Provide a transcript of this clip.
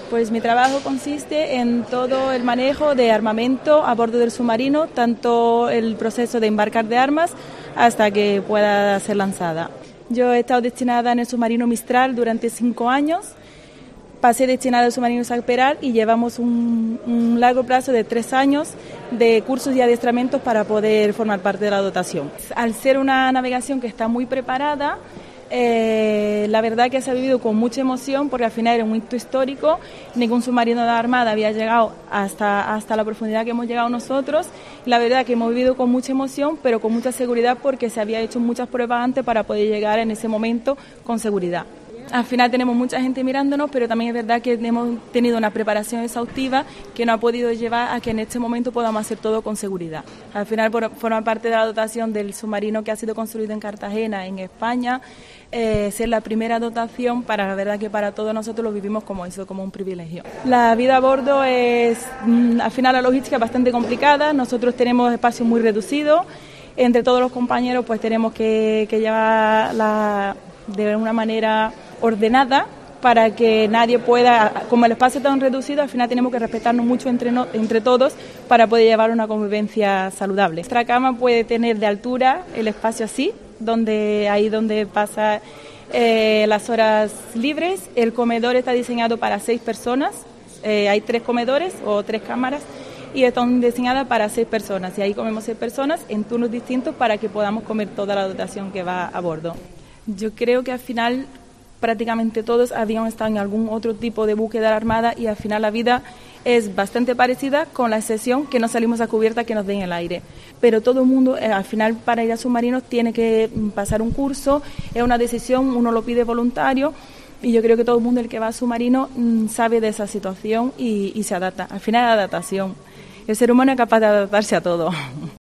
Pues mi trabajo consiste en todo el manejo de armamento a bordo del submarino, tanto el proceso de embarcar de armas hasta que pueda ser lanzada. Yo he estado destinada en el submarino Mistral durante 5 años, pasé destinada al submarino Isaac Peral y llevamos un largo plazo de 3 años de cursos y adiestramientos para poder formar parte de la dotación. Al ser una navegación que está muy preparada, la verdad que se ha vivido con mucha emoción porque al final era un hito histórico, ningún submarino de la Armada había llegado hasta la profundidad que hemos llegado nosotros. La verdad que hemos vivido con mucha emoción, pero con mucha seguridad porque se había hecho muchas pruebas antes para poder llegar en ese momento con seguridad. Al final tenemos mucha gente mirándonos, pero también es verdad que hemos tenido una preparación exhaustiva que nos ha podido llevar a que en este momento podamos hacer todo con seguridad. Al final forma parte de la dotación del submarino que ha sido construido en Cartagena, en España, ser la primera dotación, la verdad que para todos nosotros lo vivimos como eso, como un privilegio. La vida a bordo es, al final la logística es bastante complicada, nosotros tenemos espacios muy reducidos, entre todos los compañeros pues tenemos que llevar de una manera ordenada para que nadie pueda, como el espacio es tan reducido, al final tenemos que respetarnos mucho entre todos para poder llevar una convivencia saludable. Nuestra cama puede tener de altura el espacio así, donde pasa las horas libres. El comedor está diseñado para 6 personas, hay 3 comedores o 3 cámaras y están diseñadas para 6 personas y ahí comemos 6 personas en turnos distintos para que podamos comer toda la dotación que va a bordo. Yo creo que al final prácticamente todos habían estado en algún otro tipo de buque de la Armada y al final la vida es bastante parecida, con la excepción que no salimos a cubierta que nos den el aire. Pero todo el mundo, al final, para ir a submarinos tiene que pasar un curso, es una decisión, uno lo pide voluntario y yo creo que todo el mundo el que va a submarino sabe de esa situación y se adapta. Al final, la adaptación. El ser humano es capaz de adaptarse a todo.